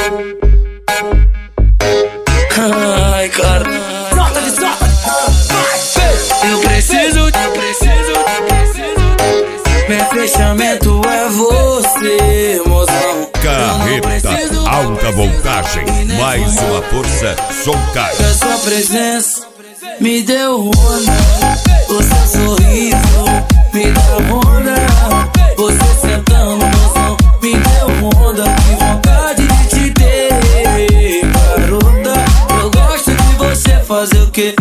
Ai, cara. Eu preciso. Meu fechamento é você, mozão. Carreta alta voltagem, mais uma força soltar. A sua presença me deu onda, o seu sorriso me deu onda, você sentando mozão me deu onda, que vontade de te ter, garota. Eu gosto de você fazer o que?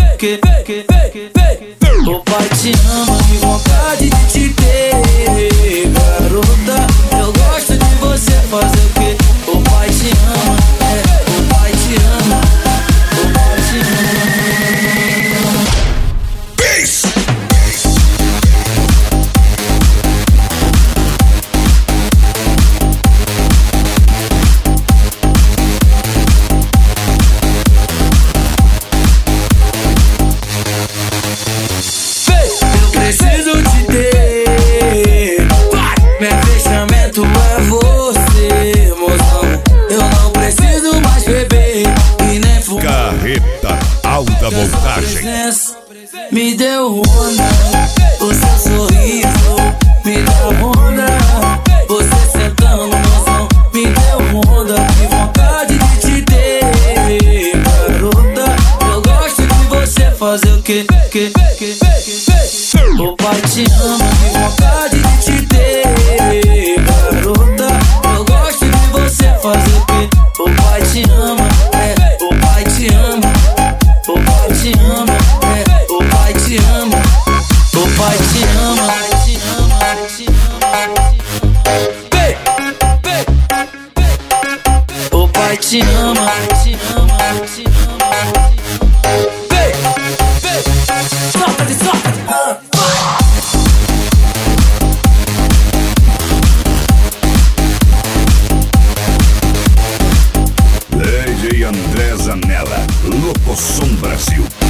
O pai te ama, que vontade de te ter, garota. Eu gosto de você fazer o que? O pai te ama, o pai te ama, o pai te ama. Peace. Preciso te ter, meu fechamento é você, mozão. Eu não preciso mais beber e nem fumar. Carreta alta voltagem. Me deu onda, o seu sorriso me dá onda, você sentando mozão me deu onda, que vontade de te ter, garota. Eu gosto de você fazer o que? O pai te ama, que vontade de te ter, garota. Eu gosto de você fazer o que? O pai te ama, o pai te ama, o pai te ama, o pai te ama, o pai te ama, o pai te ama, Lady André Zanella, Loco Som Brasil.